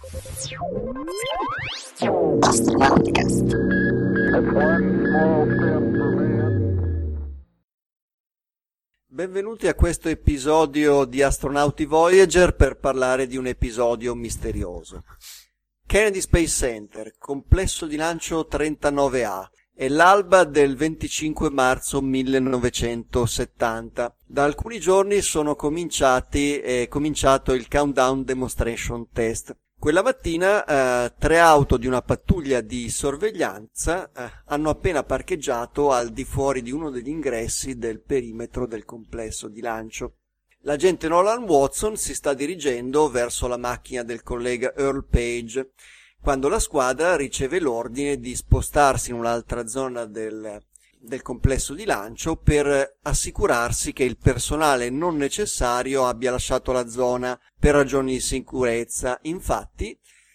Astronauticast. Benvenuti a questo episodio di Astronauti Voyager per parlare di un episodio misterioso. Kennedy Space Center, complesso di lancio 39A. È l'alba del 25 marzo 1970. Da alcuni giorni è cominciato il Countdown Demonstration Test. Quella mattina 3 auto di una pattuglia di sorveglianza hanno appena parcheggiato al di fuori di uno degli ingressi del perimetro del complesso di lancio. L'agente Nolan Watson si sta dirigendo verso la macchina del collega Earl Page, quando la squadra riceve l'ordine di spostarsi in un'altra zona del complesso di lancio per assicurarsi che il personale non necessario abbia lasciato la zona per ragioni di sicurezza. Infatti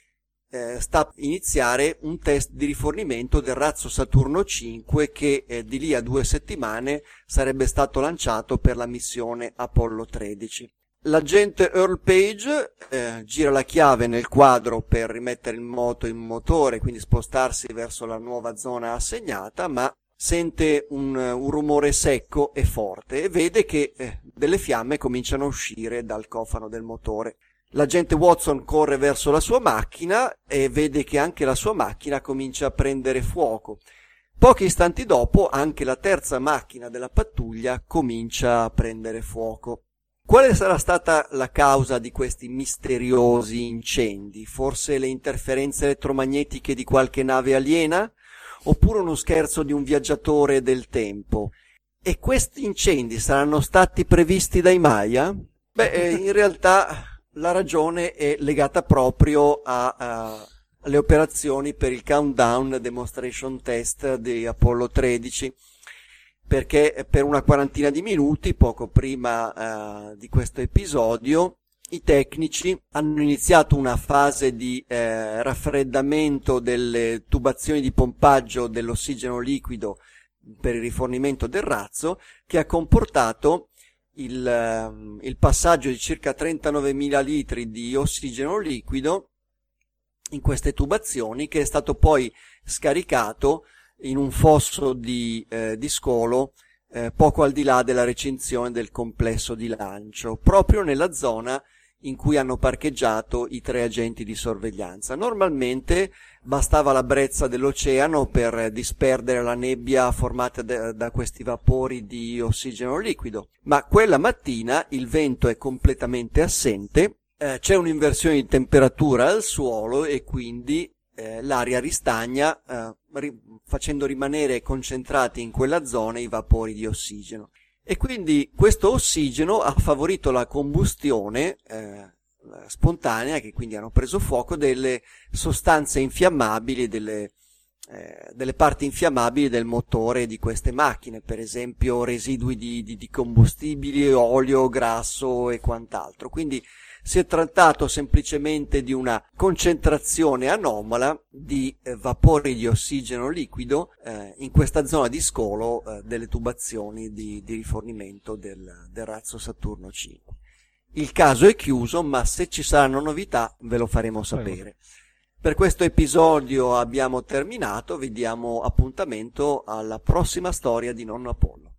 sta per iniziare un test di rifornimento del razzo Saturno 5 che di lì a 2 settimane sarebbe stato lanciato per la missione Apollo 13. L'agente Earl Page gira la chiave nel quadro per rimettere in moto il motore, quindi spostarsi verso la nuova zona assegnata, ma sente un rumore secco e forte e vede che delle fiamme cominciano a uscire dal cofano del motore. L'agente Watson corre verso la sua macchina e vede che anche la sua macchina comincia a prendere fuoco. Pochi istanti dopo anche la terza macchina della pattuglia comincia a prendere fuoco. Quale sarà stata la causa di questi misteriosi incendi? Forse le interferenze elettromagnetiche di qualche nave aliena? Oppure uno scherzo di un viaggiatore del tempo? E questi incendi saranno stati previsti dai Maya? In realtà la ragione è legata proprio alle operazioni per il Countdown Demonstration Test di Apollo 13, perché per una quarantina di minuti, poco prima di questo episodio, i tecnici hanno iniziato una fase di raffreddamento delle tubazioni di pompaggio dell'ossigeno liquido per il rifornimento del razzo, che ha comportato il passaggio di circa 39.000 litri di ossigeno liquido in queste tubazioni, che è stato poi scaricato in un fosso di scolo poco al di là della recinzione del complesso di lancio, proprio nella zona in cui hanno parcheggiato i 3 agenti di sorveglianza. Normalmente bastava la brezza dell'oceano per disperdere la nebbia formata da questi vapori di ossigeno liquido, ma quella mattina il vento è completamente assente, c'è un'inversione di temperatura al suolo e quindi l'aria ristagna, facendo rimanere concentrati in quella zona i vapori di ossigeno. E quindi questo ossigeno ha favorito la combustione spontanea, che quindi hanno preso fuoco, delle sostanze infiammabili, delle parti infiammabili del motore di queste macchine, per esempio residui di combustibili, olio, grasso e quant'altro. Quindi si è trattato semplicemente di una concentrazione anomala di vapori di ossigeno liquido in questa zona di scolo delle tubazioni di rifornimento del razzo Saturno 5. Il caso è chiuso, ma se ci saranno novità ve lo faremo sapere. Per questo episodio abbiamo terminato, vi diamo appuntamento alla prossima storia di Nonno Apollo.